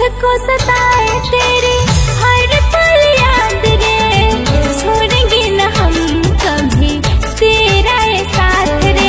मुझको सताए तेरी हर पल याद रे, छोड़ेंगे न हम कभी तेरा ये साथ रे।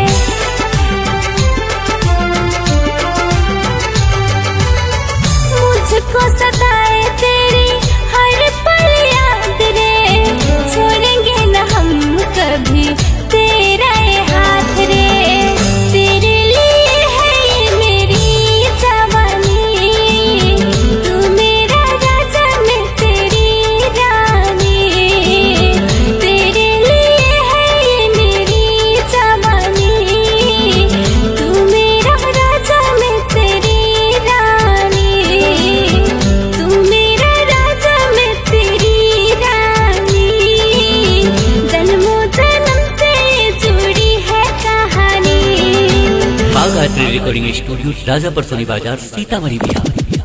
मुझको सताए तेरी हर पल याद रे, छोड़ेंगे न हम कभी तेरा ये हाथ रे। तेरे लिए है ये मेरी जवानी, तू मेरा राजा मैं तेरी रानी। तेरे लिए है ये मेरी जवानी, तू मेरा राजा मैं तेरी रानी। तू मेरा राजा मैं तेरी रानी, जन्मों जन्म से जुड़ी है कहानी। Bagh art recording studio, Rajapur Soni Bazar, Sitamarhi, Bihar.